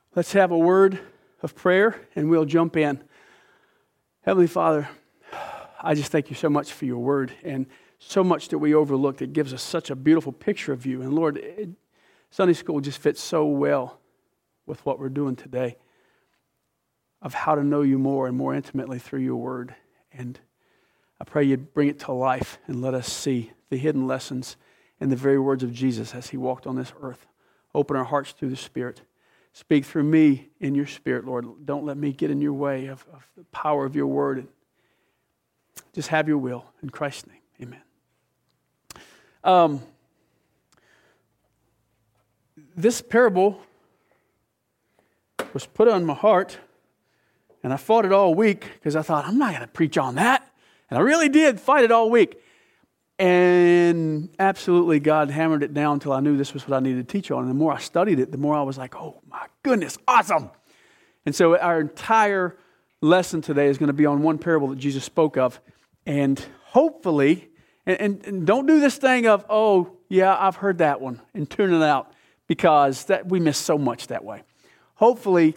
Let's have a word of prayer and we'll jump in. Heavenly Father, I just thank you so much for your word and so much that we overlooked. It gives us such a beautiful picture of you. And Lord, Sunday school just fits so well with what we're doing today of how to know you more and more intimately through your word. And I pray you'd bring it to life and let us see the hidden lessons in the very words of Jesus as he walked on this earth. Open our hearts through the Spirit. Speak through me in your Spirit, Lord. Don't let me get in your way of the power of your word. Just have your will. In Christ's name, amen. This parable was put on my heart, and I fought it all week because I thought, I'm not going to preach on that. And I really did fight it all week. And absolutely, God hammered it down until I knew this was what I needed to teach on. And the more I studied it, the more I was like, oh my goodness, awesome. And so our entire lesson today is going to be on one parable that Jesus spoke of. And hopefully, and don't do this thing of, oh, yeah, I've heard that one, and tune it out, because we miss so much that way. Hopefully,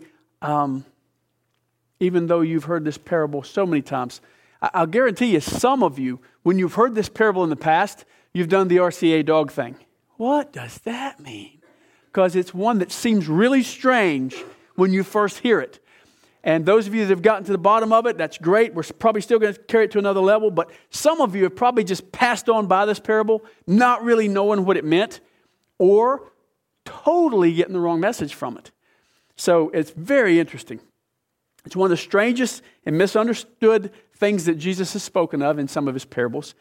even though you've heard this parable so many times, I'll guarantee you, some of you, when you've heard this parable in the past, you've done the RCA dog thing. What does that mean? Because it's one that seems really strange when you first hear it. And those of you that have gotten to the bottom of it, that's great. We're probably still going to carry it to another level. But some of you have probably just passed on by this parable, not really knowing what it meant, or totally getting the wrong message from it. So it's very interesting. It's one of the strangest and misunderstood things that Jesus has spoken of in some of his parables.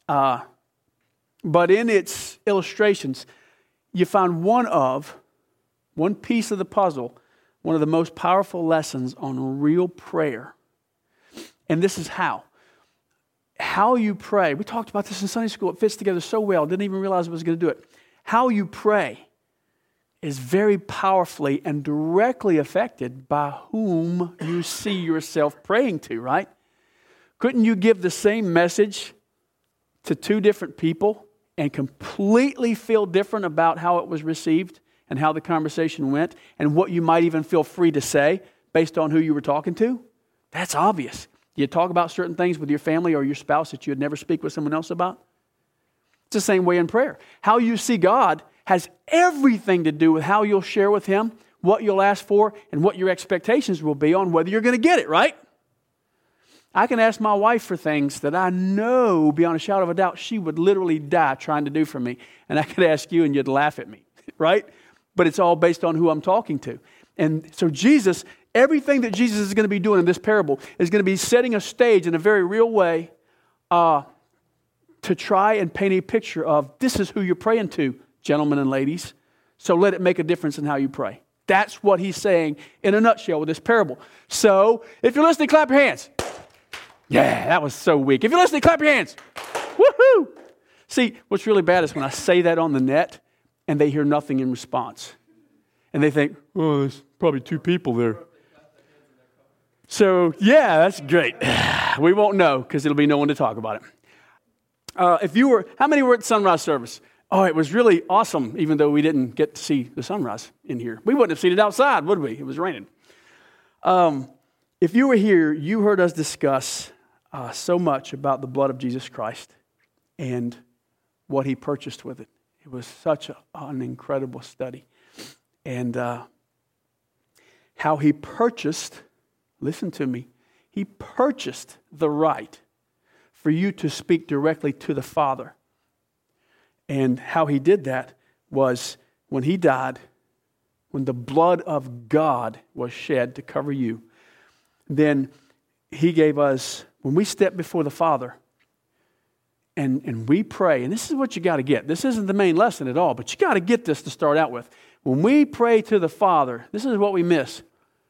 But in its illustrations, you find one piece of the puzzle, one of the most powerful lessons on real prayer. And this is how. How you pray. We talked about this in Sunday school. It fits together so well. Didn't even realize I was going to do it. How you pray is very powerfully and directly affected by whom you see yourself praying to, right? Couldn't you give the same message to two different people and completely feel different about how it was received and how the conversation went and what you might even feel free to say based on who you were talking to? That's obvious. You talk about certain things with your family or your spouse that you would never speak with someone else about? It's the same way in prayer. How you see God has everything to do with how you'll share with him, what you'll ask for, and what your expectations will be on whether you're going to get it, right? I can ask my wife for things that I know beyond a shadow of a doubt she would literally die trying to do for me. And I could ask you and you'd laugh at me, right? But it's all based on who I'm talking to. And so Jesus, everything that Jesus is going to be doing in this parable is going to be setting a stage in a very real way to try and paint a picture of this is who you're praying to, gentlemen and ladies. So let it make a difference in how you pray. That's what he's saying in a nutshell with this parable. So if you're listening, clap your hands. Yeah, that was so weak. If you're listening, clap your hands. Woohoo! See, what's really bad is when I say that on the net and they hear nothing in response. And they think, oh, there's probably two people there. So, yeah, that's great. We won't know because it'll be no one to talk about it. How many were at sunrise service? Oh, it was really awesome, even though we didn't get to see the sunrise in here. We wouldn't have seen it outside, would we? It was raining. If you were here, you heard us discuss so much about the blood of Jesus Christ and what he purchased with it. It was such an incredible study. And how he purchased, listen to me, he purchased the right for you to speak directly to the Father. And how he did that was when he died, when the blood of God was shed to cover you, then he gave us, when we step before the Father and we pray, and this is what you got to get. This isn't the main lesson at all, but you got to get this to start out with. When we pray to the Father, this is what we miss.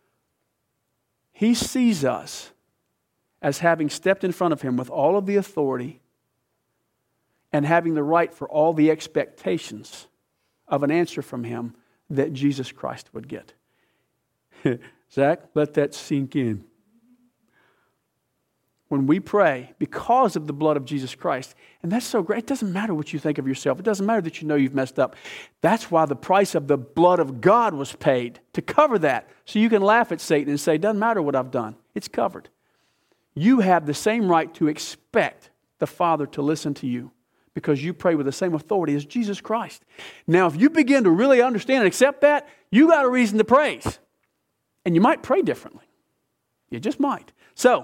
He sees us as having stepped in front of him with all of the authority and having the right for all the expectations of an answer from him that Jesus Christ would get. Zach, let that sink in. when we pray because of the blood of Jesus Christ. And that's so great. It doesn't matter what you think of yourself. It doesn't matter that you know you've messed up. That's why the price of the blood of God was paid, to cover that. So you can laugh at Satan and say, doesn't matter what I've done. It's covered. You have the same right to expect the Father to listen to you because you pray with the same authority as Jesus Christ. Now, if you begin to really understand and accept that, you got a reason to praise. And you might pray differently. You just might. So,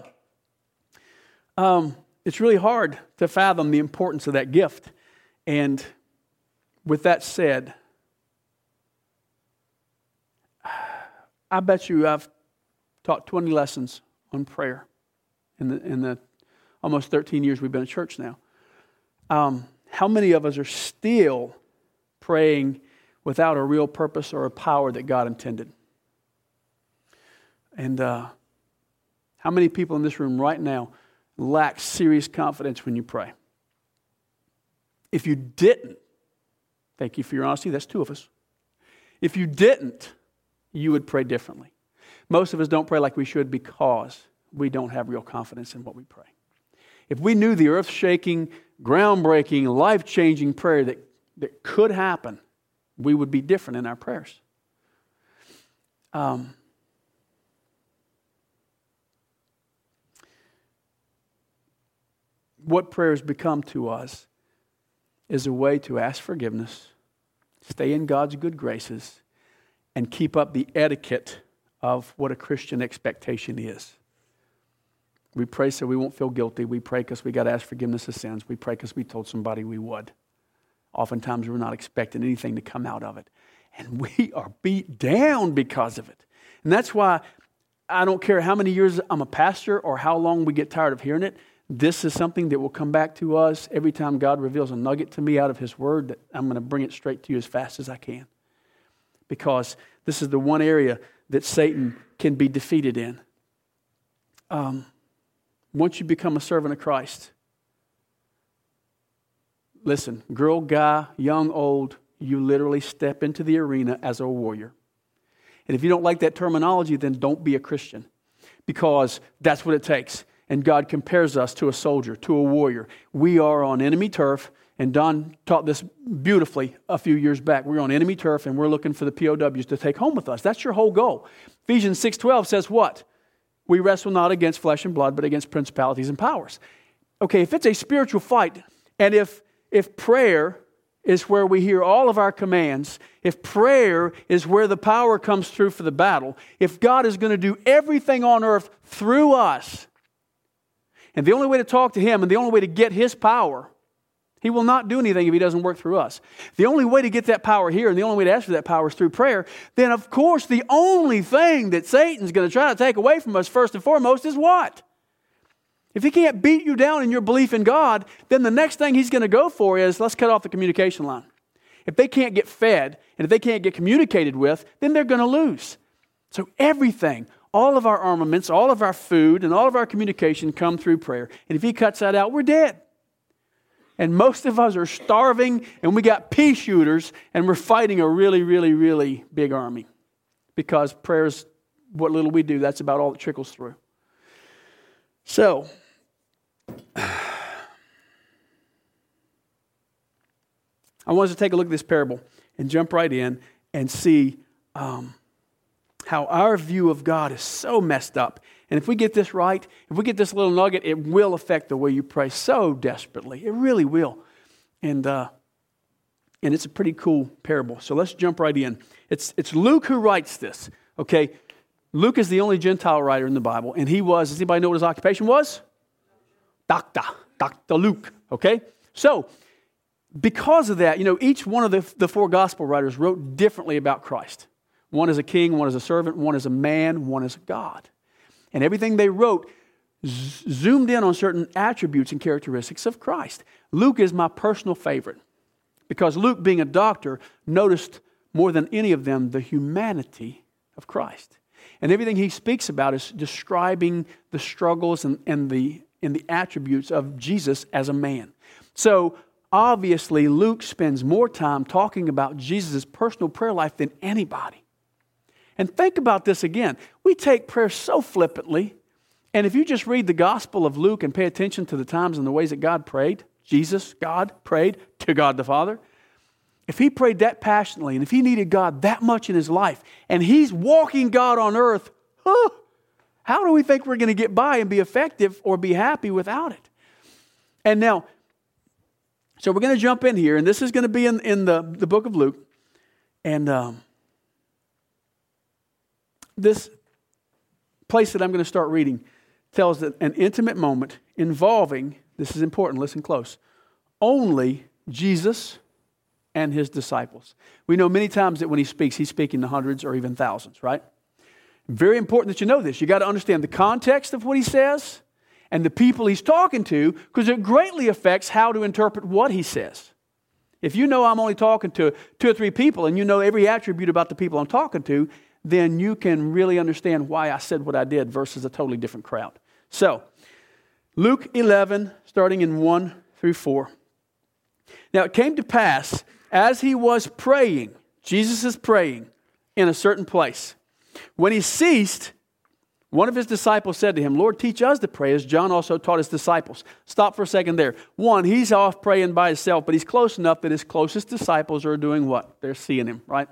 it's really hard to fathom the importance of that gift. And with that said, I bet you I've taught 20 lessons on prayer in the almost 13 years we've been at church now. How many of us are still praying without a real purpose or a power that God intended? And how many people in this room right now lack serious confidence when you pray? If you didn't, thank you for your honesty, that's 2 of us. If you didn't, you would pray differently. Most of us don't pray like we should because we don't have real confidence in what we pray. If we knew the earth-shaking, groundbreaking, life-changing prayer that could happen, we would be different in our prayers. What prayers become to us is a way to ask forgiveness, stay in God's good graces, and keep up the etiquette of what a Christian expectation is. We pray so we won't feel guilty. We pray because we got to ask forgiveness of sins. We pray because we told somebody we would. Oftentimes we're not expecting anything to come out of it. And we are beat down because of it. And that's why I don't care how many years I'm a pastor or how long we get tired of hearing it. This is something that will come back to us every time God reveals a nugget to me out of His Word, that I'm going to bring it straight to you as fast as I can. Because this is the one area that Satan can be defeated in. Once you become a servant of Christ, listen, girl, guy, young, old, you literally step into the arena as a warrior. And if you don't like that terminology, then don't be a Christian, because that's what it takes. And God compares us to a soldier, to a warrior. We are on enemy turf, and Don taught this beautifully a few years back. We're on enemy turf, and we're looking for the POWs to take home with us. That's your whole goal. Ephesians 6:12 says what? We wrestle not against flesh and blood, but against principalities and powers. Okay, if it's a spiritual fight, and if prayer is where we hear all of our commands, if prayer is where the power comes through for the battle, if God is going to do everything on earth through us, and the only way to talk to Him and the only way to get His power, He will not do anything if He doesn't work through us. The only way to get that power here and the only way to ask for that power is through prayer. Then, of course, the only thing that Satan's going to try to take away from us first and foremost is what? If he can't beat you down in your belief in God, then the next thing he's going to go for is, let's cut off the communication line. If they can't get fed and if they can't get communicated with, then they're going to lose. So everything, all of our armaments, all of our food, and all of our communication come through prayer. And if he cuts that out, we're dead. And most of us are starving, and we got pea shooters, and we're fighting a really, really, really big army. Because prayer's what little we do, that's about all that trickles through. So, I want us to take a look at this parable and jump right in and see how our view of God is so messed up. And if we get this right, if we get this little nugget, it will affect the way you pray so desperately. It really will. And it's a pretty cool parable. So let's jump right in. It's Luke who writes this. Okay, Luke is the only Gentile writer in the Bible, and he was, does anybody know what his occupation was? Dr. Luke, okay? So, because of that, each one of the 4 gospel writers wrote differently about Christ. One is a king, one is a servant, one is a man, one is a God. And everything they wrote zoomed in on certain attributes and characteristics of Christ. Luke is my personal favorite because Luke, being a doctor, noticed more than any of them the humanity of Christ. And everything he speaks about is describing the struggles and the attributes of Jesus as a man. So, obviously, Luke spends more time talking about Jesus' personal prayer life than anybody. And think about this again. We take prayer so flippantly, And if you just read the Gospel of Luke and pay attention to the times and the ways that God prayed, Jesus, God, prayed to God the Father. If he prayed that passionately and if he needed God that much in his life and he's walking God on earth, how do we think we're going to get by and be effective or be happy without it? And now, so we're going to jump in here, and this is going to be in the book of Luke. And this place that I'm going to start reading tells that an intimate moment involving, this is important, listen close, only Jesus and his disciples. We know many times that when he speaks, he's speaking to hundreds or even thousands, right? Very important that you know this. You got to understand the context of what he says and the people he's talking to, because it greatly affects how to interpret what he says. If you know I'm only talking to 2 or 3 people and you know every attribute about the people I'm talking to, then you can really understand why I said what I did versus a totally different crowd. So, Luke 11, starting in 1 through 4. Now it came to pass, as he was praying, Jesus is praying in a certain place. When he ceased, one of his disciples said to him, Lord, teach us to pray as John also taught his disciples. Stop for a second there. One, he's off praying by himself, but he's close enough that his closest disciples are doing what? They're seeing him, right?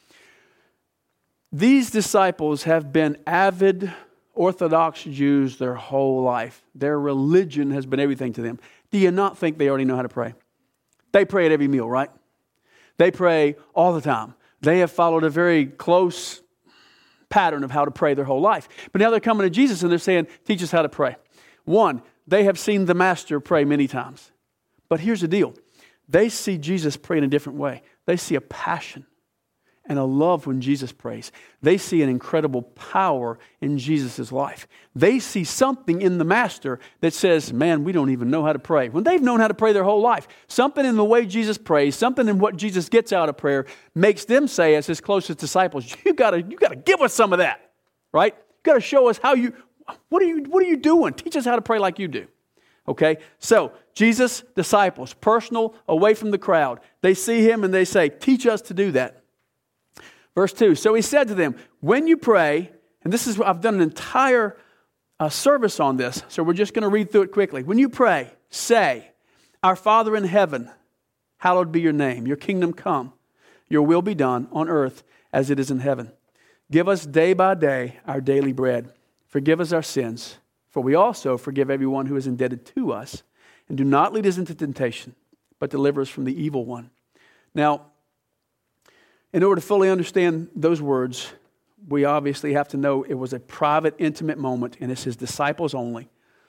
These disciples have been avid Orthodox Jews their whole life. Their religion has been everything to them. Do you not think they already know how to pray? They pray at every meal, right? They pray all the time. They have followed a very close pattern of how to pray their whole life. But now they're coming to Jesus and they're saying, teach us how to pray. One, they have seen the Master pray many times. But here's the deal. They see Jesus pray in a different way. They see a passion and a love when Jesus prays. They see an incredible power in Jesus' life. They see something in the Master that says, man, we don't even know how to pray. When they've known how to pray their whole life, something in the way Jesus prays, something in what Jesus gets out of prayer makes them say, as his closest disciples, you gotta give us some of that, right? You gotta show us what are you doing? Teach us how to pray like you do. Okay, so Jesus' disciples, personal, away from the crowd. They see him and they say, teach us to do that. Verse 2, so he said to them, when you pray, and this is what I've done an entire service on this, so we're just going to read through it quickly. When you pray, say, our Father in heaven, hallowed be your name. Your kingdom come. Your will be done on earth as it is in heaven. Give us day by day our daily bread. Forgive us our sins, for we also forgive everyone who is indebted to us. And do not lead us into temptation, but deliver us from the evil one. Now, in order to fully understand those words, we obviously have to know it was a private, intimate moment, and it's his disciples only.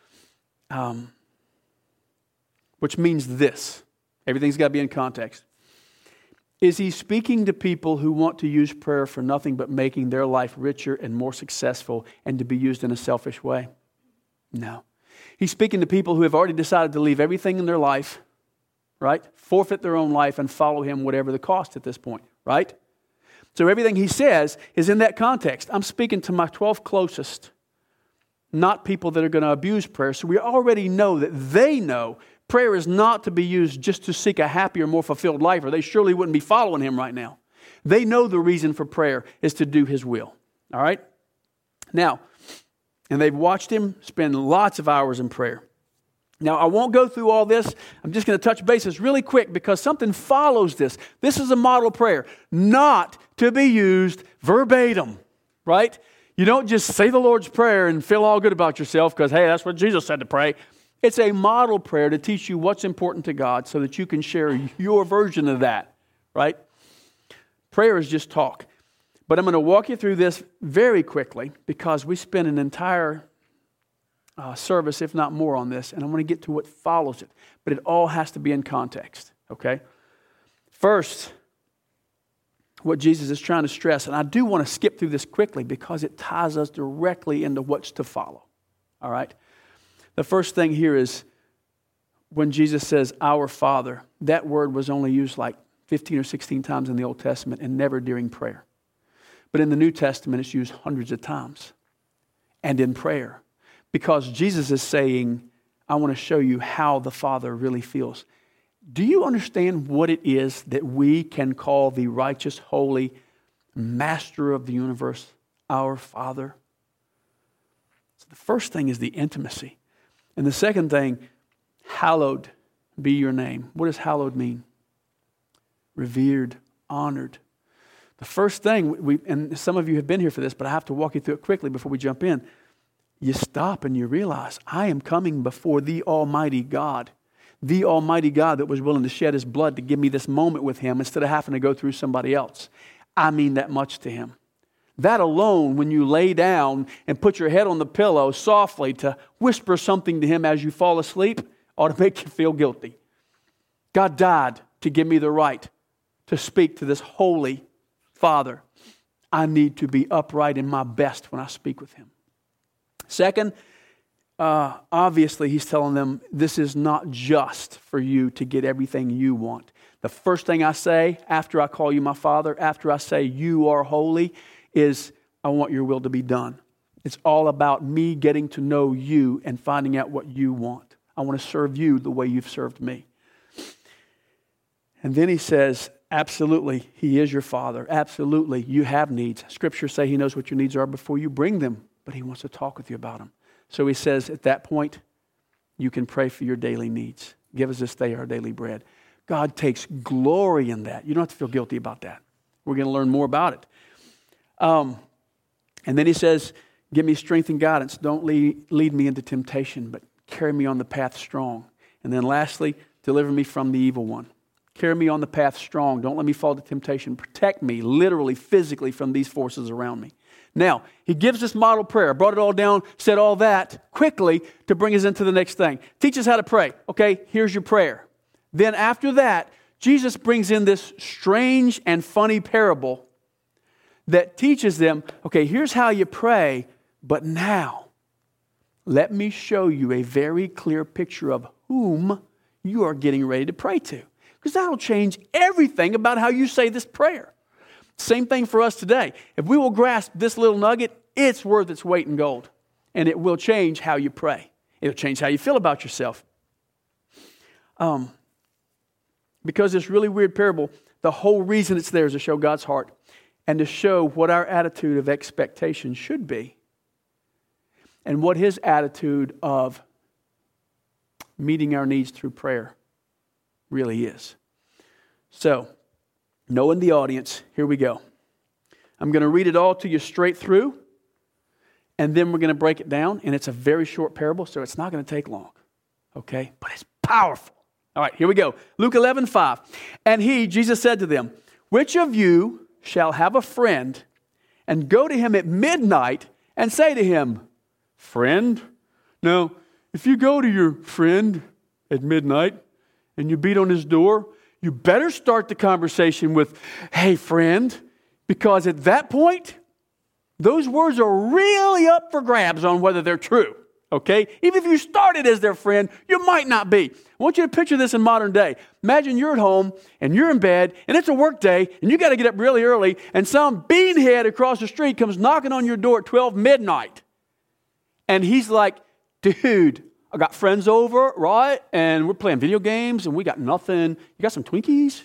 Which means this. Everything's got to be in context. Is he speaking to people who want to use prayer for nothing but making their life richer and more successful and to be used in a selfish way? No. He's speaking to people who have already decided to leave everything in their life, right? Forfeit their own life and follow him whatever the cost at this point, right? So everything he says is in that context. I'm speaking to my 12 closest, not people that are going to abuse prayer. So we already know that they know prayer is not to be used just to seek a happier, more fulfilled life, or they surely wouldn't be following him right now. They know the reason for prayer is to do his will. All right? Now, and they've watched him spend lots of hours in prayer. Now, I won't go through all this. I'm just going to touch bases really quick because something follows this. This is a model prayer, not to be used verbatim, right? You don't just say the Lord's Prayer and feel all good about yourself because, hey, that's what Jesus said to pray. It's a model prayer to teach you what's important to God so that you can share your version of that, right? Prayer is just talk. But I'm going to walk you through this very quickly because we spent an entire service, if not more, on this, and I want to get to what follows it. But it all has to be in context, okay? First, what Jesus is trying to stress, and I do want to skip through this quickly because it ties us directly into what's to follow, all right? The first thing here is when Jesus says, our Father, that word was only used like 15 or 16 times in the Old Testament and never during prayer. But in the New Testament, it's used hundreds of times and in prayer. Because Jesus is saying, I want to show you how the Father really feels. Do you understand what it is that we can call the righteous, holy Master of the universe, our Father? So the first thing is the intimacy. And the second thing, hallowed be your name. What does hallowed mean? Revered, honored. The first thing, and some of you have been here for this, but I have to walk you through it quickly before we jump in. You stop and you realize, I am coming before the Almighty God. The Almighty God that was willing to shed His blood to give me this moment with Him instead of having to go through somebody else. I mean that much to Him. That alone, when you lay down and put your head on the pillow softly to whisper something to Him as you fall asleep, ought to make you feel guilty. God died to give me the right to speak to this holy Father. I need to be upright in my best when I speak with Him. Second, obviously He's telling them this is not just for you to get everything you want. The first thing I say after I call you my Father, after I say you are holy, is I want your will to be done. It's all about me getting to know you and finding out what you want. I want to serve you the way you've served me. And then He says, absolutely, He is your Father. Absolutely, you have needs. Scriptures say He knows what your needs are before you bring them, but He wants to talk with you about them. So He says at that point, you can pray for your daily needs. Give us this day our daily bread. God takes glory in that. You don't have to feel guilty about that. We're going to learn more about it. And then He says, give me strength and guidance. Don't lead me into temptation, but carry me on the path strong. And then lastly, deliver me from the evil one. Carry me on the path strong. Don't let me fall to temptation. Protect me, literally, physically, from these forces around me. Now, He gives this model prayer. Brought it all down, said all that quickly to bring us into the next thing. Teach us how to pray. Okay, here's your prayer. Then after that, Jesus brings in this strange and funny parable that teaches them, okay, here's how you pray, but now let me show you a very clear picture of whom you are getting ready to pray to. Because that'll change everything about how you say this prayer. Same thing for us today. If we will grasp this little nugget, it's worth its weight in gold. And it will change how you pray. It'll change how you feel about yourself. Because this really weird parable, the whole reason it's there is to show God's heart and to show what our attitude of expectation should be and what His attitude of meeting our needs through prayer really is. So, knowing the audience, here we go. I'm going to read it all to you straight through, and then we're going to break it down, and it's a very short parable, so it's not going to take long, okay? But it's powerful. All right, here we go. Luke 11:5. And He, Jesus, said to them, which of you shall have a friend and go to him at midnight and say to him, friend? Now, if you go to your friend at midnight and you beat on his door, you better start the conversation with, hey, friend, because at that point, those words are really up for grabs on whether they're true, okay? Even if you started as their friend, you might not be. I want you to picture this in modern day. Imagine you're at home and you're in bed and it's a work day and you got to get up really early and some beanhead across the street comes knocking on your door at 12 midnight. And he's like, dude, I got friends over, right? And we're playing video games and we got nothing. You got some Twinkies?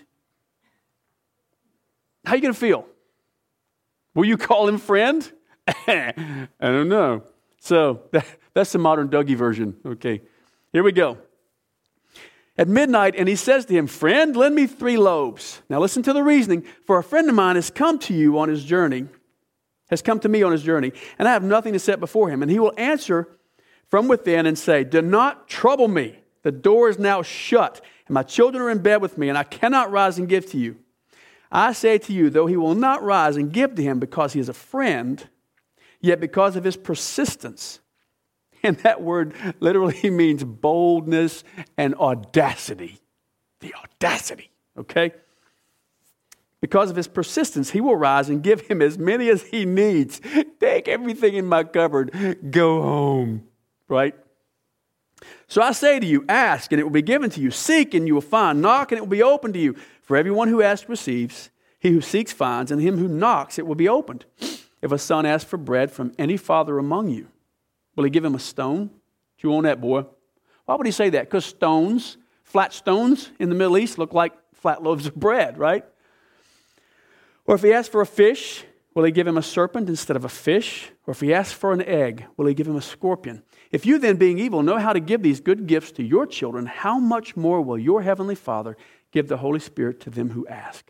How you going to feel? Will you call him friend? I don't know. So that's the modern Dougie version. Okay, here we go. At midnight, and he says to him, friend, lend me 3 loaves. Now listen to the reasoning. For a friend of mine has come to me on his journey, and I have nothing to set before him. And he will answer from within and say, do not trouble me. The door is now shut, and my children are in bed with me, and I cannot rise and give to you. I say to you, though he will not rise and give to him because he is a friend, yet because of his persistence, and that word literally means boldness and audacity. The audacity, okay? Because of his persistence, he will rise and give him as many as he needs. Take everything in my cupboard. Go home, right? So I say to you, ask and it will be given to you. Seek and you will find. Knock and it will be opened to you. For everyone who asks receives. He who seeks finds. And him who knocks it will be opened. If a son asks for bread from any father among you, will he give him a stone? Chew on that, boy. Why would he say that? Because stones, flat stones in the Middle East look like flat loaves of bread, right? Or if he asks for a fish, will he give him a serpent instead of a fish? Or if he asks for an egg, will he give him a scorpion? If you then, being evil, know how to give these good gifts to your children, how much more will your heavenly Father give the Holy Spirit to them who ask?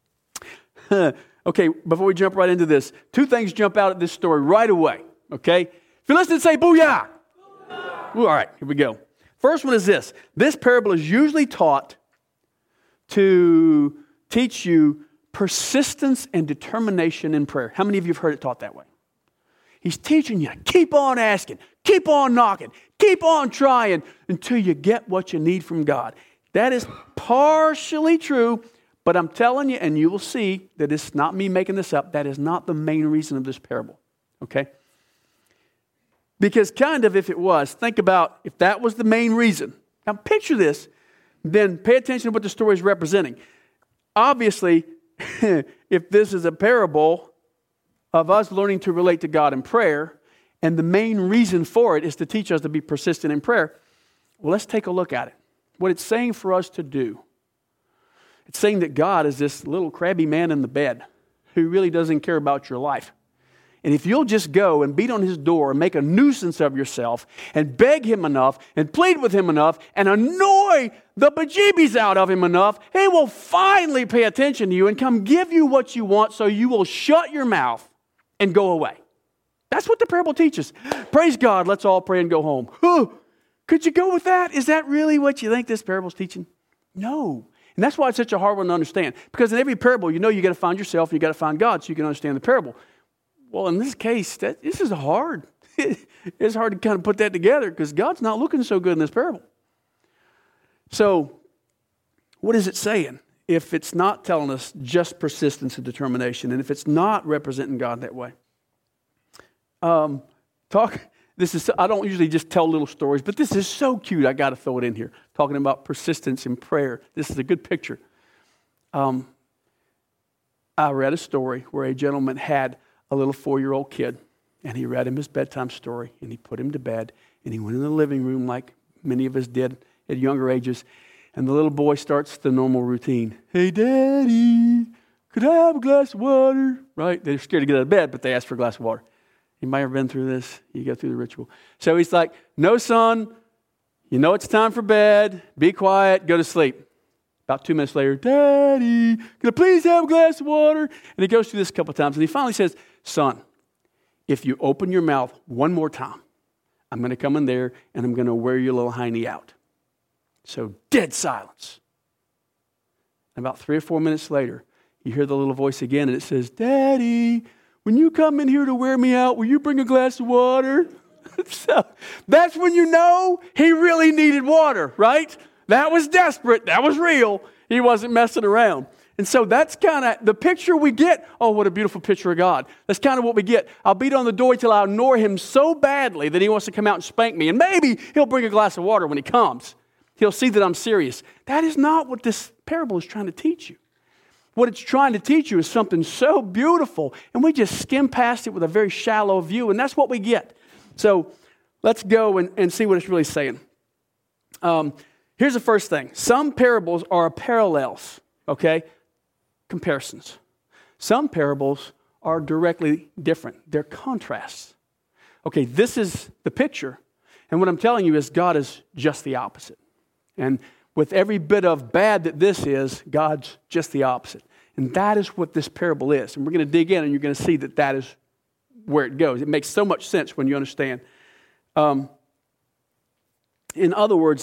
Okay, before we jump right into this, two things jump out at this story right away, okay? If you listen, say booyah. Booyah. All right, here we go. First one is this. This parable is usually taught to teach you persistence and determination in prayer. How many of you have heard it taught that way? He's teaching you to keep on asking, keep on knocking, keep on trying until you get what you need from God. That is partially true, but I'm telling you, and you will see that it's not me making this up, that is not the main reason of this parable, okay? Because kind of if it was, think about if that was the main reason. Now picture this, then pay attention to what the story is representing. Obviously, if this is a parable of us learning to relate to God in prayer, and the main reason for it is to teach us to be persistent in prayer, well, let's take a look at it. What it's saying for us to do. It's saying that God is this little crabby man in the bed who really doesn't care about your life. And if you'll just go and beat on his door and make a nuisance of yourself and beg him enough and plead with him enough and annoy the bejeebies out of him enough, he will finally pay attention to you and come give you what you want so you will shut your mouth and go away. That's what the parable teaches. Praise God, let's all pray and go home. Could you go with that? Is that really what you think this parable's teaching? No. And that's why it's such a hard one to understand. Because in every parable, you know you got to find yourself and you got to find God so you can understand the parable. Well, in this case, this is hard. It's hard to kind of put that together because God's not looking so good in this parable. So, what is it saying? If it's not telling us just persistence and determination, and if it's not representing God that way. I don't usually just tell little stories, but this is so cute, I got to throw it in here. Talking about persistence in prayer. This is a good picture. I read a story where a gentleman had a little 4-year-old kid, and he read him his bedtime story, and he put him to bed, and he went in the living room like many of us did at younger ages, and the little boy starts the normal routine. Hey, Daddy, could I have a glass of water? Right? They're scared to get out of bed, but they ask for a glass of water. You might have been through this. You go through the ritual. So he's like, no, son, you know it's time for bed. Be quiet, go to sleep. About 2 minutes later, Daddy, can I please have a glass of water? And he goes through this a couple of times, and he finally says, son, if you open your mouth one more time, I'm going to come in there, and I'm going to wear your little hiney out. So dead silence. And about 3 or 4 minutes later, you hear the little voice again, and it says, Daddy, when you come in here to wear me out, will you bring a glass of water? So that's when you know he really needed water, right? That was desperate. That was real. He wasn't messing around. And so that's kind of the picture we get. Oh, what a beautiful picture of God. That's kind of what we get. I'll beat on the door till I annoy him so badly that he wants to come out and spank me. And maybe he'll bring a glass of water when he comes. He'll see that I'm serious. That is not what this parable is trying to teach you. What it's trying to teach you is something so beautiful, and we just skim past it with a very shallow view, and that's what we get. So let's go and see what it's really saying. Here's the first thing. Some parables are parallels, okay? Comparisons. Some parables are directly different. They're contrasts. Okay, this is the picture, and what I'm telling you is God is just the opposite. And with every bit of bad that this is, God's just the opposite. And that is what this parable is. And we're going to dig in and you're going to see that that is where it goes. It makes so much sense when you understand. In other words,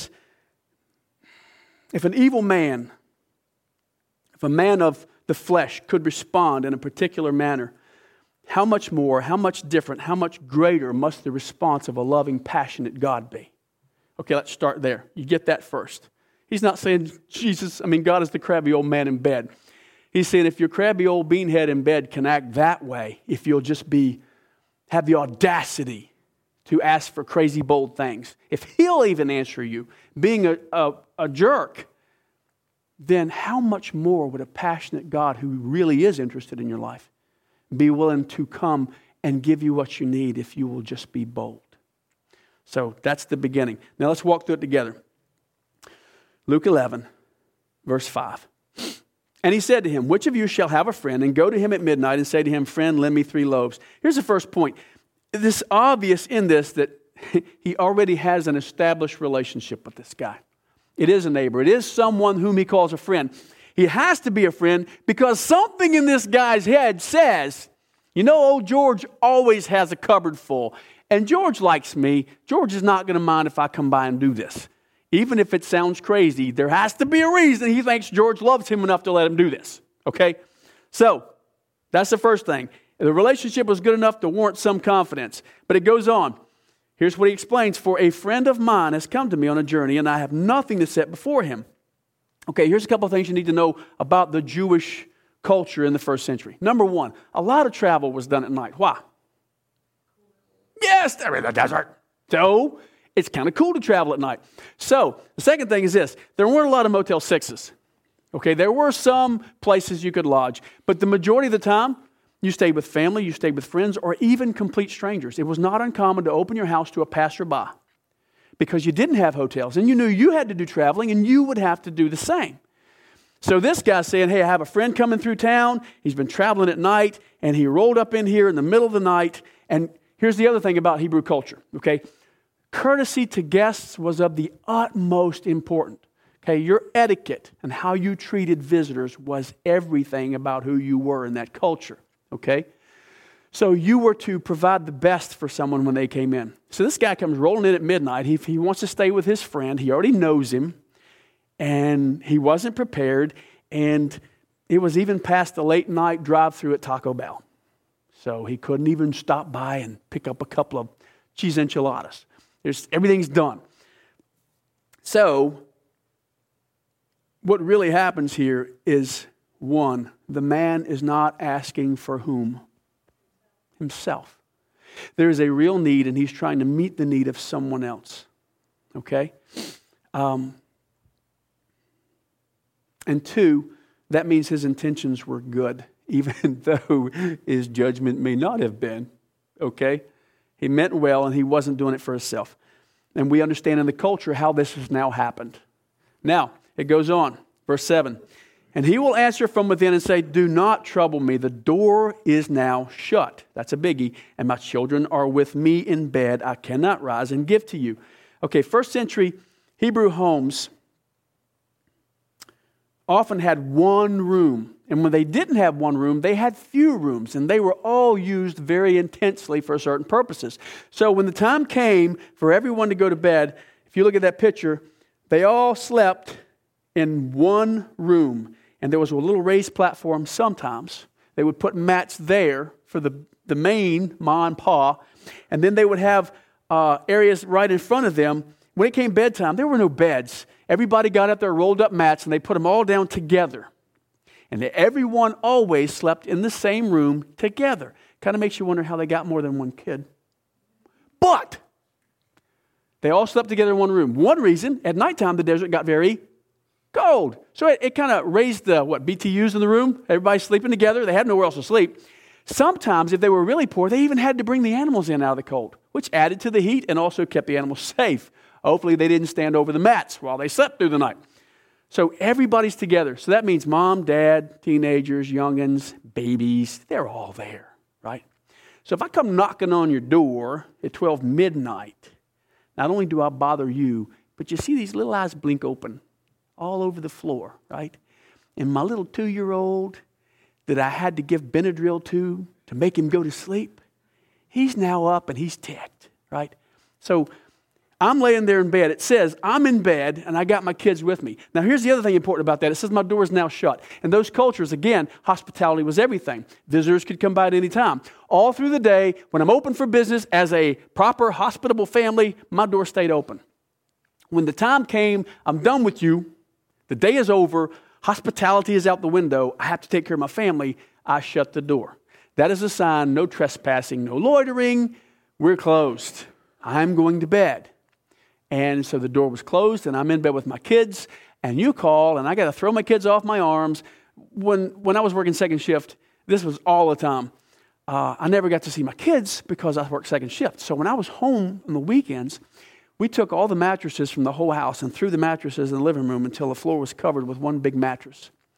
if an evil man, if a man of the flesh could respond in a particular manner, how much more, how much different, how much greater must the response of a loving, passionate God be? Okay, let's start there. You get that first. He's not saying God is the crabby old man in bed. He's saying if your crabby old beanhead in bed can act that way, if you'll just have the audacity to ask for crazy bold things, if he'll even answer you being a jerk, then how much more would a passionate God who really is interested in your life be willing to come and give you what you need if you will just be bold? So that's the beginning. Now let's walk through it together. Luke 11, verse 5. And he said to him, which of you shall have a friend and go to him at midnight and say to him, friend, lend me 3 loaves? Here's the first point. It's obvious in this that he already has an established relationship with this guy. It is a neighbor. It is someone whom he calls a friend. He has to be a friend because something in this guy's head says, you know, old George always has a cupboard full. And George likes me. George is not going to mind if I come by and do this. Even if it sounds crazy, there has to be a reason he thinks George loves him enough to let him do this. Okay? So, that's the first thing. The relationship was good enough to warrant some confidence. But it goes on. Here's what he explains. For a friend of mine has come to me on a journey, and I have nothing to set before him. Okay, here's a couple of things you need to know about the Jewish culture in the first century. Number one, a lot of travel was done at night. Why? Yes, they're in the desert. So, it's kind of cool to travel at night. So, the second thing is this. There weren't a lot of Motel 6s. Okay, there were some places you could lodge. But the majority of the time, you stayed with family, you stayed with friends, or even complete strangers. It was not uncommon to open your house to a passerby because you didn't have hotels. And you knew you had to do traveling, and you would have to do the same. So this guy's saying, hey, I have a friend coming through town. He's been traveling at night, and he rolled up in here in the middle of the night. And here's the other thing about Hebrew culture, okay? Courtesy to guests was of the utmost importance. Okay, your etiquette and how you treated visitors was everything about who you were in that culture. Okay? So you were to provide the best for someone when they came in. So this guy comes rolling in at midnight. He wants to stay with his friend. He already knows him. And he wasn't prepared. And it was even past the late night drive-through at Taco Bell. So he couldn't even stop by and pick up a couple of cheese enchiladas. Everything's done. So what really happens here is, one, the man is not asking for whom? Himself. There is a real need, and he's trying to meet the need of someone else. Okay? And two, that means his intentions were good, even though his judgment may not have been. Okay? He meant well, and he wasn't doing it for himself. And we understand in the culture how this has now happened. Now, it goes on. Verse 7. And he will answer from within and say, do not trouble me. The door is now shut. That's a biggie. And my children are with me in bed. I cannot rise and give to you. Okay, first century Hebrew homes often had one room. And when they didn't have one room, they had few rooms. And they were all used very intensely for certain purposes. So when the time came for everyone to go to bed, if you look at that picture, they all slept in one room. And there was a little raised platform sometimes. They would put mats there for the main, ma and pa. And then they would have areas right in front of them. When it came bedtime, there were no beds. Everybody got up there, rolled up mats, and they put them all down together. And everyone always slept in the same room together. Kind of makes you wonder how they got more than one kid. But they all slept together in one room. One reason, at nighttime, the desert got very cold. So it kind of raised the, BTUs in the room. Everybody sleeping together. They had nowhere else to sleep. Sometimes, if they were really poor, they even had to bring the animals in out of the cold, which added to the heat and also kept the animals safe. Hopefully, they didn't stand over the mats while they slept through the night. So everybody's together. So that means mom, dad, teenagers, youngins, babies, they're all there, right? So if I come knocking on your door at 12 midnight, not only do I bother you, but you see these little eyes blink open all over the floor, right? And my little 2-year-old that I had to give Benadryl to make him go to sleep, he's now up and he's ticked, right? So I'm laying there in bed. It says I'm in bed and I got my kids with me. Now here's the other thing important about that. It says my door is now shut. In those cultures, again, hospitality was everything. Visitors could come by at any time. All through the day, when I'm open for business as a proper hospitable family, my door stayed open. When the time came, I'm done with you. The day is over. Hospitality is out the window. I have to take care of my family. I shut the door. That is a sign, no trespassing, no loitering. We're closed. I'm going to bed. And so the door was closed, and I'm in bed with my kids, and you call, and I got to throw my kids off my arms. When I was working second shift, this was all the time. I never got to see my kids because I worked second shift. So when I was home on the weekends, we took all the mattresses from the whole house and threw the mattresses in the living room until the floor was covered with one big mattress.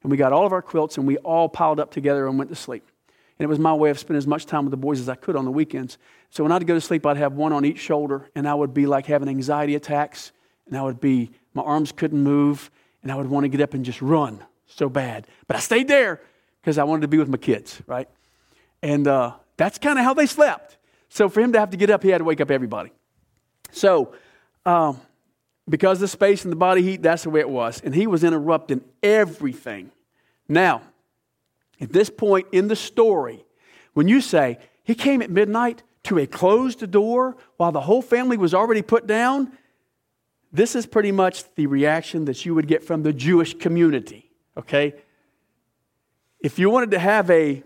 And we got all of our quilts and we all piled up together and went to sleep. And it was my way of spending as much time with the boys as I could on the weekends. So when I'd go to sleep, I'd have one on each shoulder, and I would be like having anxiety attacks, and my arms couldn't move, and I would want to get up and just run so bad. But I stayed there because I wanted to be with my kids, right? And that's kind of how they slept. So for him to have to get up, he had to wake up everybody. So because of the space and the body heat, that's the way it was. And he was interrupting everything. Now, at this point in the story, when you say, he came at midnight to a closed door while the whole family was already put down, this is pretty much the reaction that you would get from the Jewish community, okay? If you wanted to have a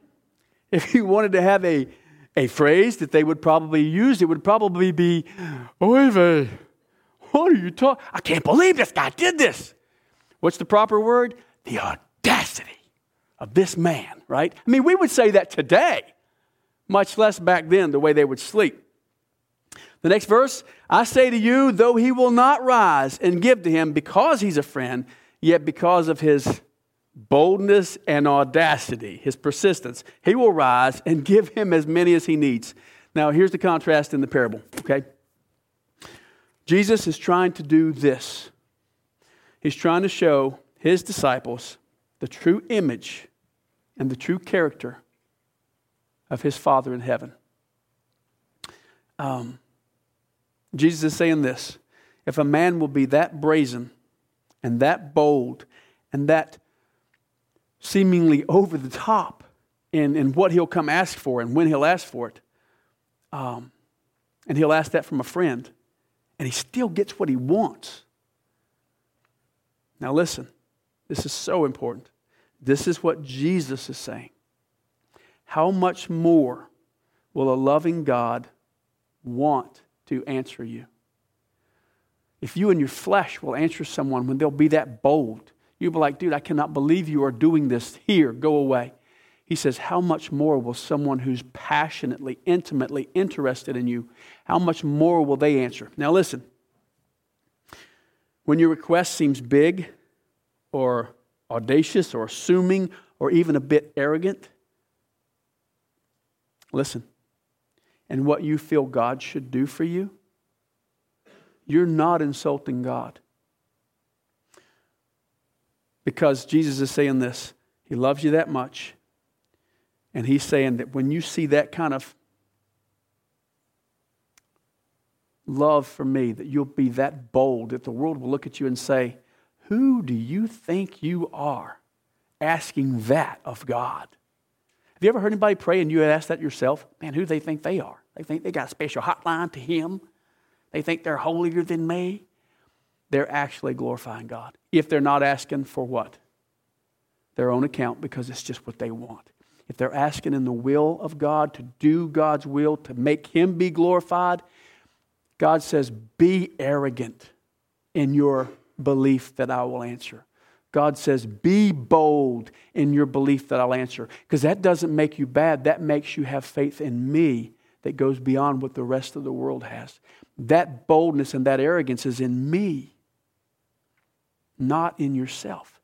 phrase that they would probably use, it would probably be, oy vey, what are you talking? I can't believe this guy did this. What's the proper word? The audacity of this man, right? I mean, we would say that today, much less back then, the way they would sleep. The next verse, I say to you, though he will not rise and give to him because he's a friend, yet because of his boldness and audacity, his persistence, he will rise and give him as many as he needs. Now, here's the contrast in the parable, okay? Jesus is trying to do this. He's trying to show his disciples the true image and the true character of his Father in heaven. Jesus is saying this: if a man will be that brazen and that bold and that seemingly over the top in what he'll come ask for and when he'll ask for it, and he'll ask that from a friend, and he still gets what he wants. Now listen, this is so important. This is what Jesus is saying. How much more will a loving God want to answer you? If you in your flesh will answer someone when they'll be that bold, you'll be like, dude, I cannot believe you are doing this here. Go away. He says, how much more will someone who's passionately, intimately interested in you, how much more will they answer? Now listen, when your request seems big or audacious or assuming or even a bit arrogant, listen, and what you feel God should do for you, you're not insulting God. Because Jesus is saying this, he loves you that much. And he's saying that when you see that kind of love for me, that you'll be that bold, that the world will look at you and say, who do you think you are asking that of God? Have you ever heard anybody pray and you had asked that yourself? Man, who do they think they are? They think they got a special hotline to him. They think they're holier than me. They're actually glorifying God. If they're not asking for what? Their own account, because it's just what they want. If they're asking in the will of God, to do God's will, to make him be glorified, God says, be arrogant in your belief that I will answer. God says, be bold in your belief that I'll answer. Because that doesn't make you bad. That makes you have faith in me that goes beyond what the rest of the world has. That boldness and that arrogance is in me, not in yourself.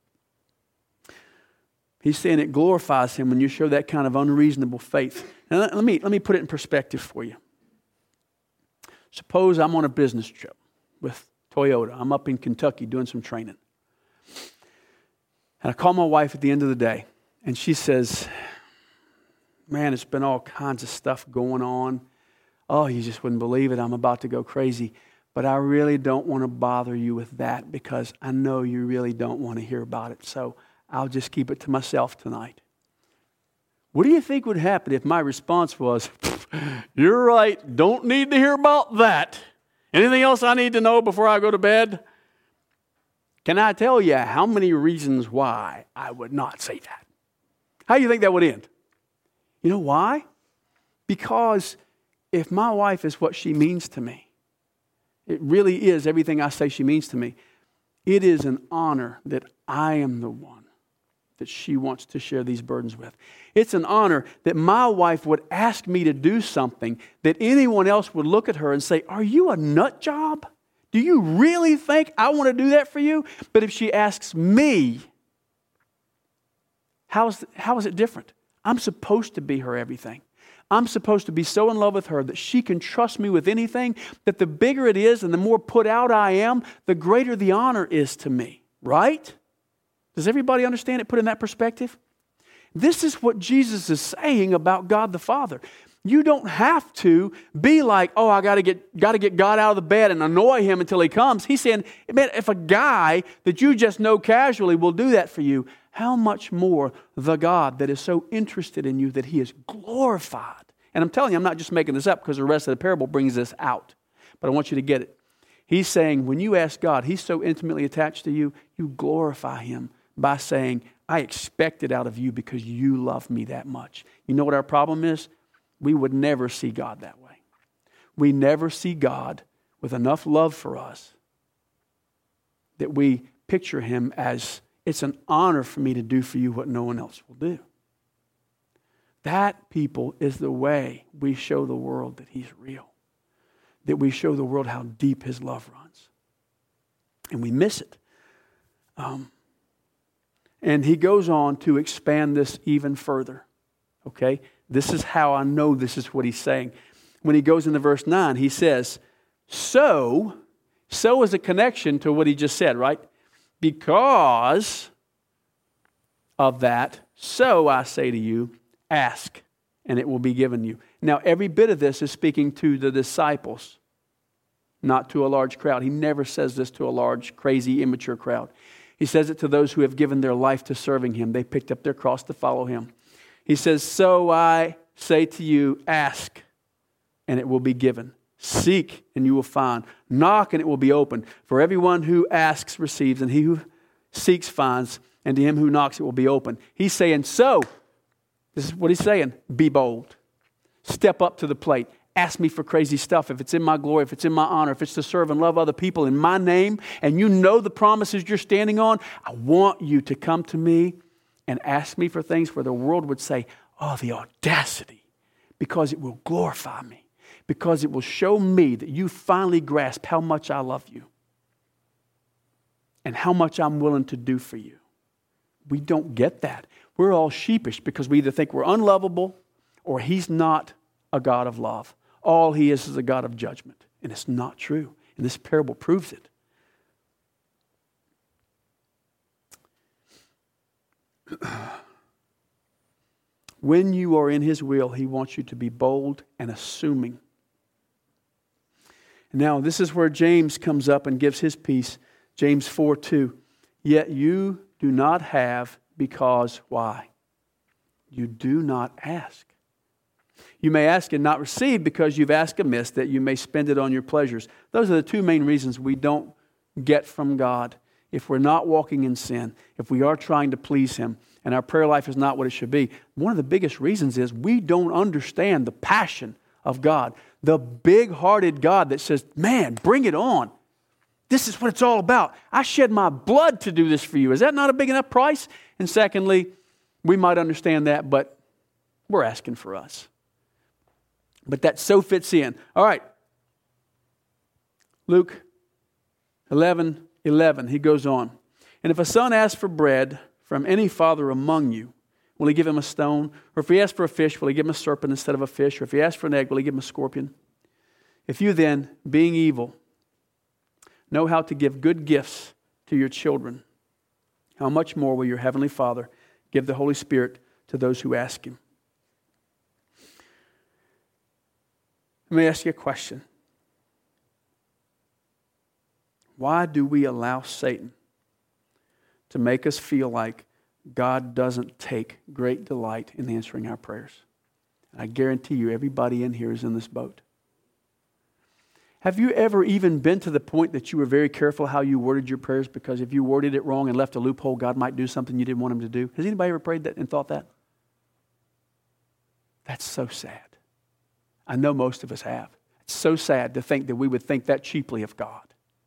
He's saying it glorifies him when you show that kind of unreasonable faith. Now, let me put it in perspective for you. Suppose I'm on a business trip with Toyota. I'm up in Kentucky doing some training. And I call my wife at the end of the day, and she says, man, it's been all kinds of stuff going on. Oh, you just wouldn't believe it. I'm about to go crazy. But I really don't want to bother you with that because I know you really don't want to hear about it. So I'll just keep it to myself tonight. What do you think would happen if my response was, you're right, don't need to hear about that. Anything else I need to know before I go to bed? Can I tell you how many reasons why I would not say that? How do you think that would end? You know why? Because if my wife is what she means to me, it really is everything I say she means to me, it is an honor that I am the one that she wants to share these burdens with. It's an honor that my wife would ask me to do something that anyone else would look at her and say, are you a nut job? Do you really think I want to do that for you? But if she asks me, How is it different? I'm supposed to be her everything. I'm supposed to be so in love with her that she can trust me with anything, that the bigger it is and the more put out I am, the greater the honor is to me. Right? Does everybody understand it put in that perspective? This is what Jesus is saying about God the Father. You don't have to be like, oh, I got to get God out of the bed and annoy him until he comes. He's saying, man, if a guy that you just know casually will do that for you, how much more the God that is so interested in you that he is glorified. And I'm telling you, I'm not just making this up because the rest of the parable brings this out. But I want you to get it. He's saying when you ask God, he's so intimately attached to you, you glorify him by saying, I expect it out of you because you love me that much. You know what our problem is? We would never see God that way. We never see God with enough love for us that we picture him as, it's an honor for me to do for you what no one else will do. That, people, is the way we show the world that he's real. That we show the world how deep his love runs. And we miss it. And he goes on to expand this even further. Okay? This is how I know this is what he's saying. When he goes into verse 9, he says, so is a connection to what he just said, right? Because of that, so I say to you, ask, and it will be given you. Now, every bit of this is speaking to the disciples, not to a large crowd. He never says this to a large, crazy, immature crowd. He says it to those who have given their life to serving him. They picked up their cross to follow him. He says, so I say to you, ask, and it will be given. Seek, and you will find. Knock, and it will be opened. For everyone who asks receives, and he who seeks finds, and to him who knocks it will be open. He's saying, so, this is what he's saying, be bold. Step up to the plate. Ask me for crazy stuff. If it's in my glory, if it's in my honor, if it's to serve and love other people in my name, and you know the promises you're standing on, I want you to come to me and ask me for things where the world would say, oh, the audacity, because it will glorify me, because it will show me that you finally grasp how much I love you and how much I'm willing to do for you. We don't get that. We're all sheepish because we either think we're unlovable or he's not a God of love. All he is a God of judgment. And it's not true. And this parable proves it. When you are in his will, he wants you to be bold and assuming. Now, this is where James comes up and gives his piece. James 4:2. Yet you do not have because why? You do not ask. You may ask and not receive because you've asked amiss, that you may spend it on your pleasures. Those are the two main reasons we don't get from God. If we're not walking in sin, if we are trying to please him, and our prayer life is not what it should be, one of the biggest reasons is we don't understand the passion of God. The big-hearted God that says, man, bring it on. This is what it's all about. I shed my blood to do this for you. Is that not a big enough price? And secondly, we might understand that, but we're asking for us. But that so fits in. All right. Luke 11:11, he goes on. And if a son asks for bread from any father among you, will he give him a stone? Or if he asks for a fish, will he give him a serpent instead of a fish? Or if he asks for an egg, will he give him a scorpion? If you then, being evil, know how to give good gifts to your children, how much more will your heavenly Father give the Holy Spirit to those who ask him? Let me ask you a question. Why do we allow Satan to make us feel like God doesn't take great delight in answering our prayers? And I guarantee you, everybody in here is in this boat. Have you ever even been to the point that you were very careful how you worded your prayers, because if you worded it wrong and left a loophole, God might do something you didn't want him to do? Has anybody ever prayed that and thought that? That's so sad. I know most of us have. It's so sad to think that we would think that cheaply of God.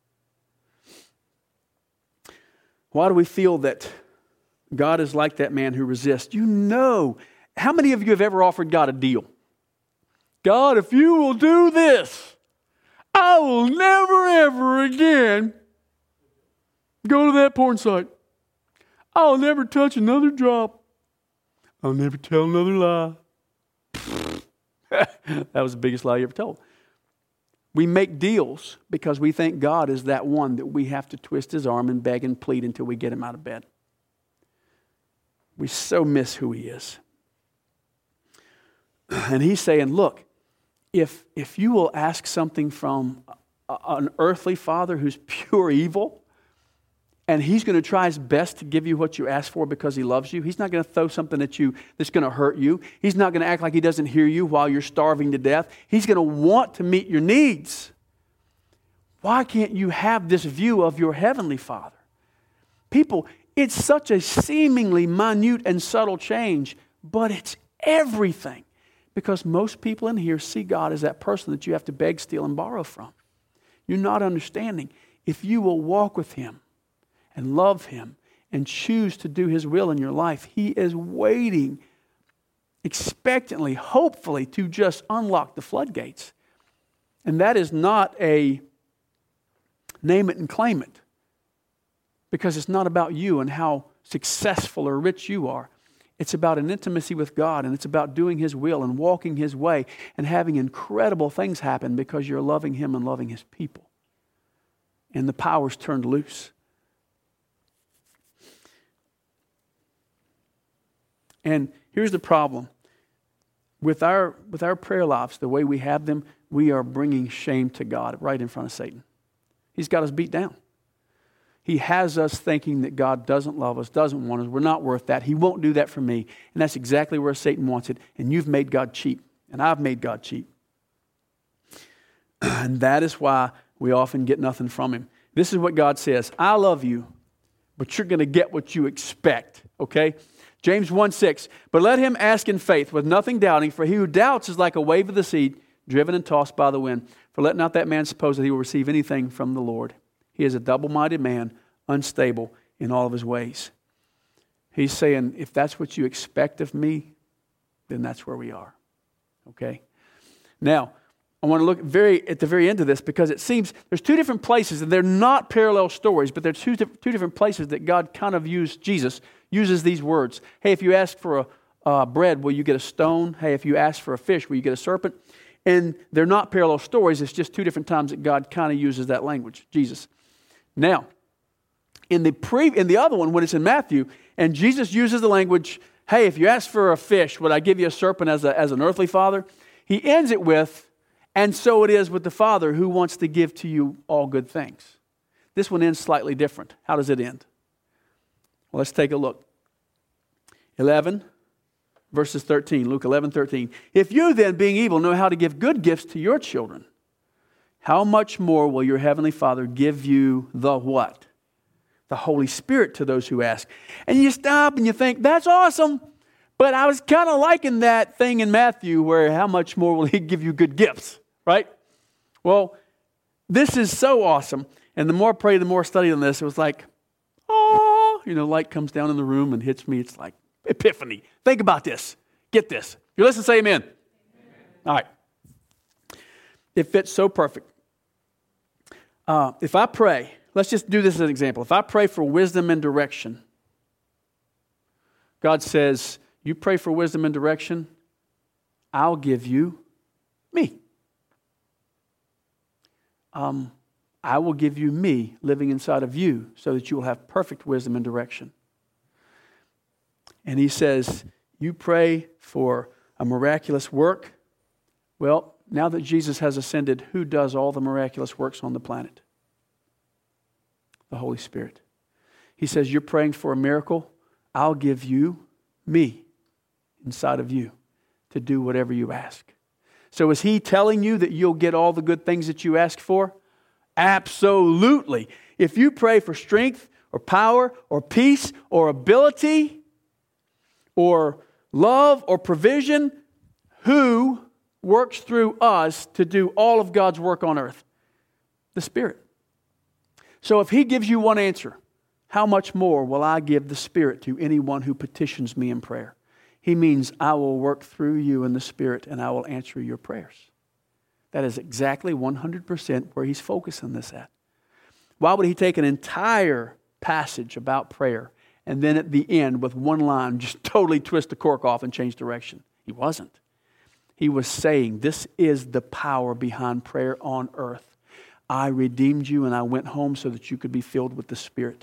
Why do we feel that God is like that man who resists? You know, how many of you have ever offered God a deal? God, if you will do this, I will never, ever again go to that porn site. I'll never touch another drop. I'll never tell another lie. That was the biggest lie you ever told. We make deals because we think God is that one that we have to twist his arm and beg and plead until we get him out of bed. We so miss who he is. And he's saying, look, if you will ask something from an earthly father who's pure evil, and he's going to try his best to give you what you ask for because he loves you. He's not going to throw something at you that's going to hurt you. He's not going to act like he doesn't hear you while you're starving to death. He's going to want to meet your needs. Why can't you have this view of your heavenly Father? People, it's such a seemingly minute and subtle change, but it's everything. Because most people in here see God as that person that you have to beg, steal, and borrow from. You're not understanding. If you will walk with him, and love him, and choose to do his will in your life, he is waiting expectantly, hopefully, to just unlock the floodgates. And that is not a name it and claim it. Because it's not about you and how successful or rich you are. It's about an intimacy with God, and it's about doing his will and walking his way and having incredible things happen because you're loving him and loving his people. And the power's turned loose. And here's the problem. With our prayer lives, the way we have them, we are bringing shame to God right in front of Satan. He's got us beat down. He has us thinking that God doesn't love us, doesn't want us, we're not worth that. He won't do that for me. And that's exactly where Satan wants it. And you've made God cheap. And I've made God cheap. And that is why we often get nothing from him. This is what God says. I love you, but you're going to get what you expect. Okay? James 1:6, but let him ask in faith with nothing doubting, for he who doubts is like a wave of the sea, driven and tossed by the wind. For let not that man suppose that he will receive anything from the Lord. He is a double-minded man, unstable in all of his ways. He's saying, if that's what you expect of me, then that's where we are. Okay? Now, I want to look at the very end of this because it seems there's two different places, and they're not parallel stories, but they're two different places that God kind of Jesus uses these words. Hey, if you ask for a bread, will you get a stone? Hey, if you ask for a fish, will you get a serpent? And they're not parallel stories. It's just two different times that God kind of uses that language, Jesus. Now, in the other one, when it's in Matthew, and Jesus uses the language, hey, if you ask for a fish, would I give you a serpent as an earthly father? He ends it with, and so it is with the Father who wants to give to you all good things. This one ends slightly different. How does it end? Well, let's take a look. 11, verses 13. Luke 11:13. If you then, being evil, know how to give good gifts to your children, how much more will your heavenly Father give you the what? The Holy Spirit to those who ask. And you stop and you think, that's awesome. But I was kind of liking that thing in Matthew where how much more will he give you good gifts, right? Well, this is so awesome. And the more I pray, the more I study on this, it was like, oh, light comes down in the room and hits me. It's like epiphany. Think about this. Get this. If you listen, say amen. All right. It fits so perfect. If I pray, let's just do this as an example. If I pray for wisdom and direction, God says, you pray for wisdom and direction, I'll give you me. I will give you me living inside of you so that you will have perfect wisdom and direction. And he says, you pray for a miraculous work. Well, now that Jesus has ascended, who does all the miraculous works on the planet? The Holy Spirit. He says, you're praying for a miracle. I'll give you me inside of you to do whatever you ask. So is he telling you that you'll get all the good things that you ask for? Absolutely. If you pray for strength or power or peace or ability or love or provision, who works through us to do all of God's work on earth? The Spirit. So if he gives you one answer, how much more will I give the Spirit to anyone who petitions me in prayer? He means I will work through you in the Spirit and I will answer your prayers. That is exactly 100% where he's focusing this at. Why would he take an entire passage about prayer and then at the end, with one line, just totally twist the cork off and change direction. He wasn't. He was saying, this is the power behind prayer on earth. I redeemed you and I went home so that you could be filled with the Spirit.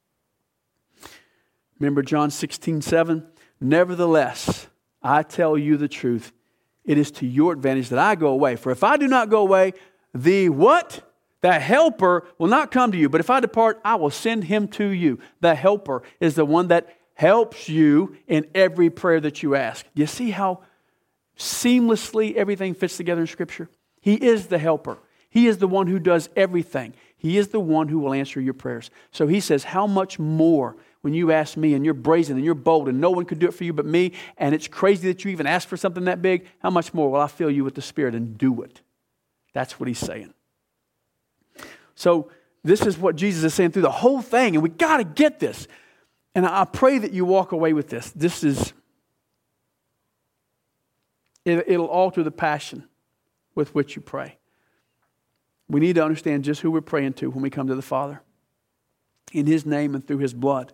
Remember John 16:7? Nevertheless, I tell you the truth. It is to your advantage that I go away. For if I do not go away, the what? The Helper will not come to you. But if I depart, I will send him to you. The Helper is the one that helps you in every prayer that you ask. You see how seamlessly everything fits together in Scripture? He is the Helper. He is the one who does everything. He is the one who will answer your prayers. So he says, how much more when you ask me and you're brazen and you're bold and no one could do it for you but me, and it's crazy that you even ask for something that big, how much more will I fill you with the Spirit and do it? That's what he's saying. So this is what Jesus is saying through the whole thing, and we got to get this. And I pray that you walk away with this. This is, it'll alter the passion with which you pray. We need to understand just who we're praying to when we come to the Father. In His name and through His blood.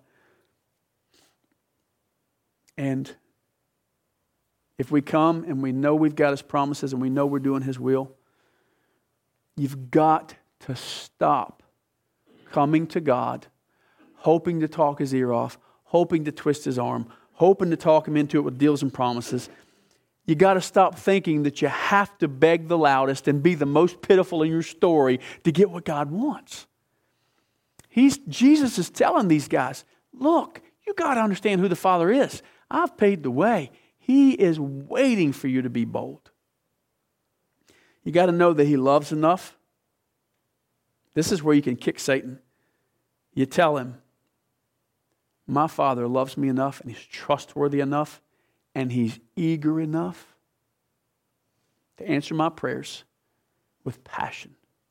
And if we come and we know we've got His promises and we know we're doing His will, you've got to stop coming to God, hoping to talk His ear off, hoping to twist His arm, hoping to talk Him into it with deals and promises. You got to stop thinking that you have to beg the loudest and be the most pitiful in your story to get what God wants. Jesus is telling these guys, look, you got to understand who the Father is. I've paid the way. He is waiting for you to be bold. You got to know that He loves enough. This is where you can kick Satan. You tell him, my Father loves me enough and He's trustworthy enough and He's eager enough to answer my prayers with passion.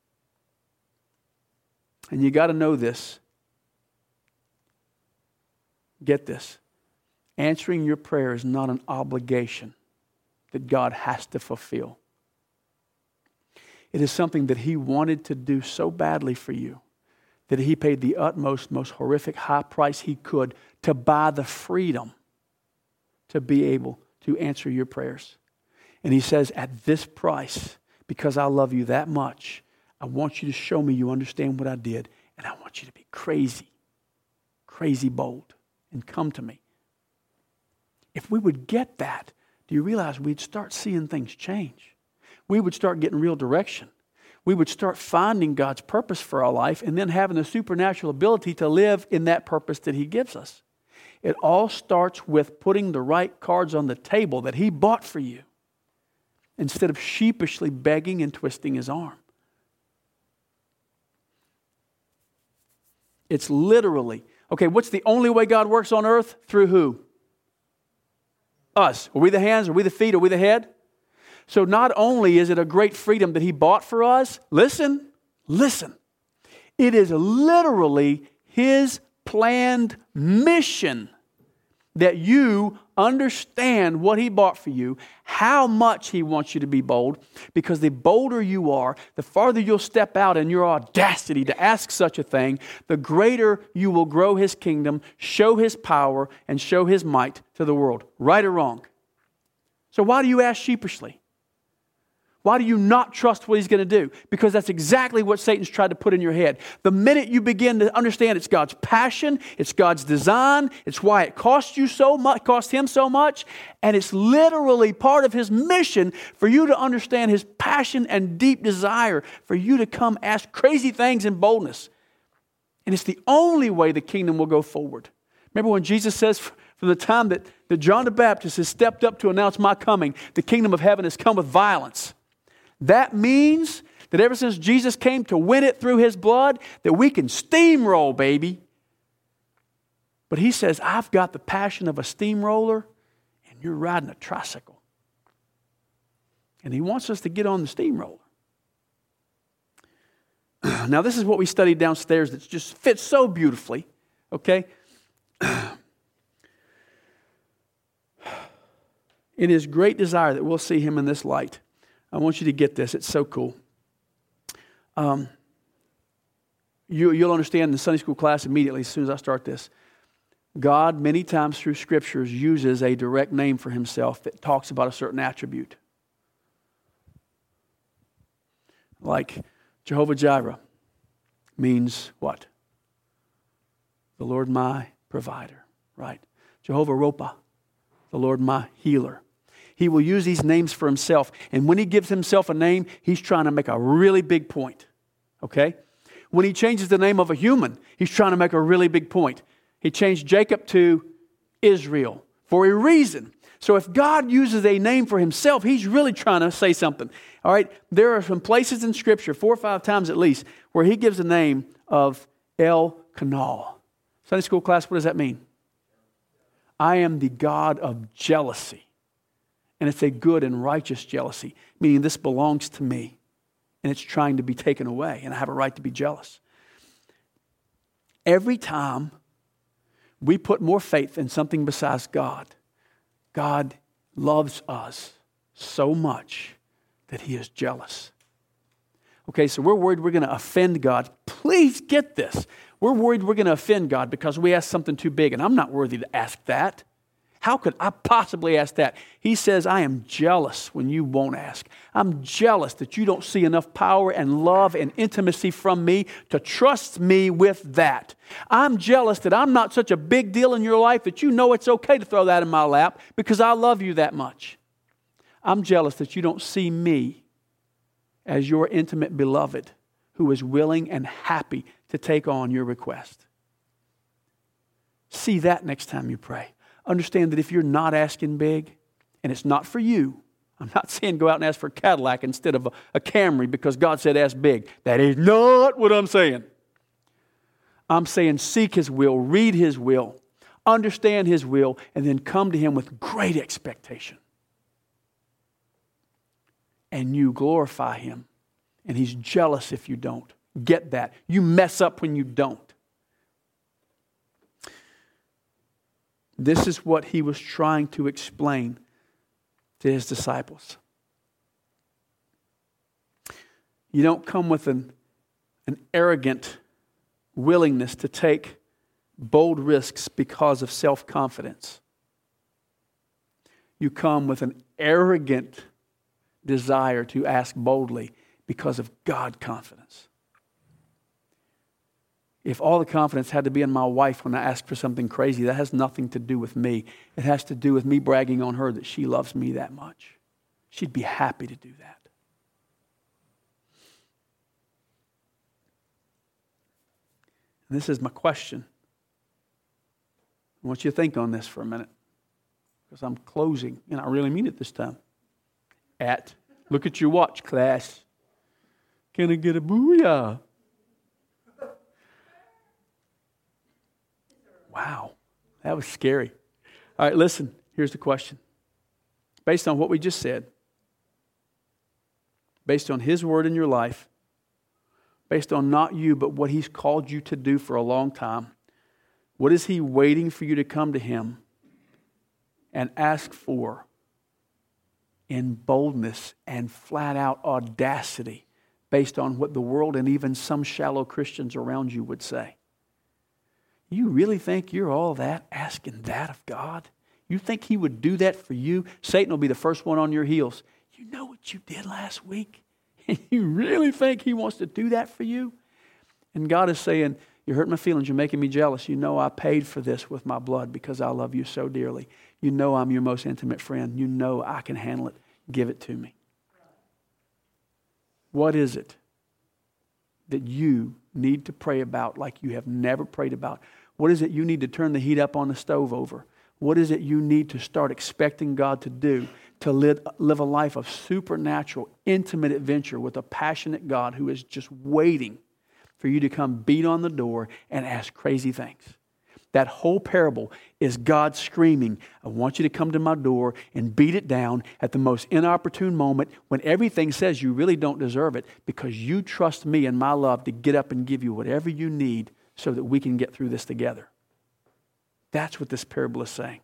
And you got to know this. Get this. Answering your prayer is not an obligation that God has to fulfill. It is something that He wanted to do so badly for you that He paid the utmost, most horrific high price He could to buy the freedom to be able to answer your prayers. And He says, at this price, because I love you that much, I want you to show me you understand what I did, and I want you to be crazy, crazy bold, and come to me. If we would get that, do you realize we'd start seeing things change? We would start getting real direction. We would start finding God's purpose for our life and then having the supernatural ability to live in that purpose that He gives us. It all starts with putting the right cards on the table that He bought for you instead of sheepishly begging and twisting His arm. It's literally, okay, what's the only way God works on earth? Through who? Us. Are we the hands? Are we the feet? Are we the head? So not only is it a great freedom that He bought for us, listen. It is literally His planned mission that you understand what He bought for you, how much He wants you to be bold, because the bolder you are, the farther you'll step out in your audacity to ask such a thing, the greater you will grow His kingdom, show His power, and show His might to the world. Right or wrong? So why do you ask sheepishly? Why do you not trust what He's going to do? Because that's exactly what Satan's tried to put in your head. The minute you begin to understand it's God's passion, it's God's design, it's why it cost you so much, cost Him so much, and it's literally part of His mission for you to understand His passion and deep desire for you to come ask crazy things in boldness. And it's the only way the kingdom will go forward. Remember when Jesus says, from the time that John the Baptist has stepped up to announce my coming, the kingdom of heaven has come with violence. That means that ever since Jesus came to win it through His blood, that we can steamroll, baby. But He says, I've got the passion of a steamroller, and you're riding a tricycle. And He wants us to get on the steamroller. Now, this is what we studied downstairs that just fits so beautifully, okay? It is great desire that we'll see Him in this light. I want you to get this. It's so cool. You'll understand in the Sunday school class immediately as soon as I start this. God, many times through scriptures, uses a direct name for himself that talks about a certain attribute. Like Jehovah Jireh means what? The Lord my provider, right? Jehovah Ropah, the Lord my healer. He will use these names for himself. And when he gives himself a name, he's trying to make a really big point. Okay? When he changes the name of a human, he's trying to make a really big point. He changed Jacob to Israel for a reason. So if God uses a name for himself, he's really trying to say something. All right? There are some places in Scripture, 4 or 5 times at least, where he gives the name of El Kanal. Sunday school class, what does that mean? I am the God of jealousy. And it's a good and righteous jealousy, meaning this belongs to me. And it's trying to be taken away. And I have a right to be jealous. Every time we put more faith in something besides God, God loves us so much that he is jealous. Okay, so we're worried we're going to offend God. Please get this. We're worried we're going to offend God because we asked something too big, and I'm not worthy to ask that. How could I possibly ask that? He says, I am jealous when you won't ask. I'm jealous that you don't see enough power and love and intimacy from me to trust me with that. I'm jealous that I'm not such a big deal in your life that you know it's okay to throw that in my lap because I love you that much. I'm jealous that you don't see me as your intimate beloved who is willing and happy to take on your request. See that next time you pray. Understand that if you're not asking big, and it's not for you, I'm not saying go out and ask for a Cadillac instead of a Camry because God said ask big. That is not what I'm saying. I'm saying seek his will, read his will, understand his will, and then come to him with great expectation. And you glorify him. And he's jealous if you don't. Get that. You mess up when you don't. This is what he was trying to explain to his disciples. You don't come with an arrogant willingness to take bold risks because of self-confidence. You come with an arrogant desire to ask boldly because of God confidence. If all the confidence had to be in my wife when I ask for something crazy, that has nothing to do with me. It has to do with me bragging on her that she loves me that much. She'd be happy to do that. And this is my question. I want you to think on this for a minute because I'm closing, and I really mean it this time. Look at your watch, class. Can I get a booyah? Wow, that was scary. All right, listen, here's the question. Based on what we just said, based on his word in your life, based on not you, but what he's called you to do for a long time, what is he waiting for you to come to him and ask for in boldness and flat out audacity based on what the world and even some shallow Christians around you would say? You really think you're all that asking that of God? You think he would do that for you? Satan will be the first one on your heels. You know what you did last week? You really think he wants to do that for you? And God is saying, you're hurting my feelings. You're making me jealous. You know I paid for this with my blood because I love you so dearly. You know I'm your most intimate friend. You know I can handle it. Give it to me. What is it that you need to pray about like you have never prayed about? What is it you need to turn the heat up on the stove over? What is it you need to start expecting God to do to live a life of supernatural, intimate adventure with a passionate God who is just waiting for you to come beat on the door and ask crazy things? That whole parable is God screaming, I want you to come to my door and beat it down at the most inopportune moment when everything says you really don't deserve it because you trust me and my love to get up and give you whatever you need so that we can get through this together. That's what this parable is saying.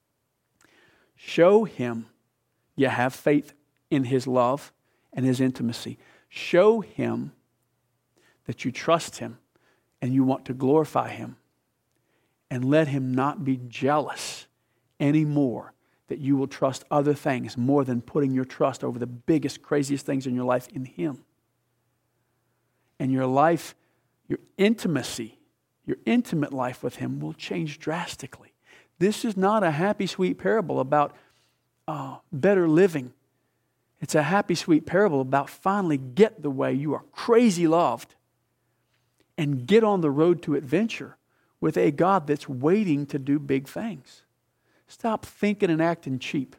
Show him you have faith in his love and his intimacy. Show him that you trust him and you want to glorify him. And let him not be jealous anymore that you will trust other things more than putting your trust over the biggest, craziest things in your life in him. And your life, your intimacy, your intimate life with him will change drastically. This is not a happy, sweet parable about better living. It's a happy, sweet parable about finally get the way you are crazy loved and get on the road to adventure with a God that's waiting to do big things. Stop thinking and acting cheap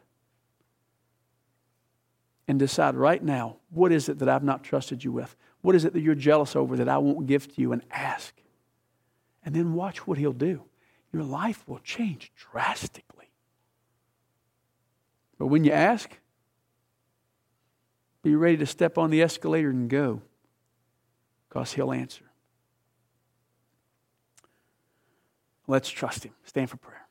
and decide right now, what is it that I've not trusted you with? What is it that you're jealous over that I won't give to you, and ask? And then watch what he'll do. Your life will change drastically. But when you ask, be ready to step on the escalator and go, because he'll answer. Let's trust him. Stand for prayer.